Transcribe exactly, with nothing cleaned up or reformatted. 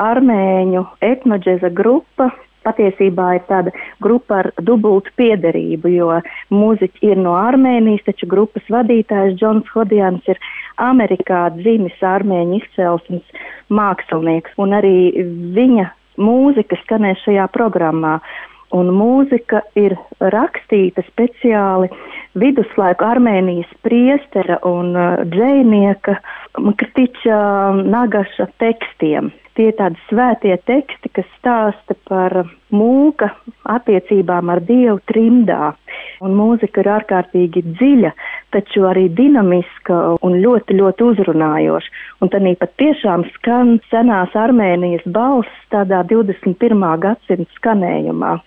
armēņu etnoģeza grupa. Patiesībā ir tāda grupa ar dubultu piederību, jo mūziķi ir no Armēnijas, taču grupas vadītājs Džons Hodijans ir Amerikā dzimis armēņu izcelsmes mākslinieks, un arī viņa mūzika skanēs šajā programmā. Un mūzika ir rakstīta speciāli viduslaiku Armēnijas priestera un dzejnieka Mkrtiča Nagaša tekstiem. Tie ir tādi svētie teksti, kas stāsta par mūka attiecībām ar Dievu trimdā. Un mūzika ir ārkārtīgi dziļa, taču arī dinamiska un ļoti, ļoti uzrunājoša. Un tad pat tiešām skan senās Armēnijas balss tādā divdesmit pirmā gadsimta skanējumā.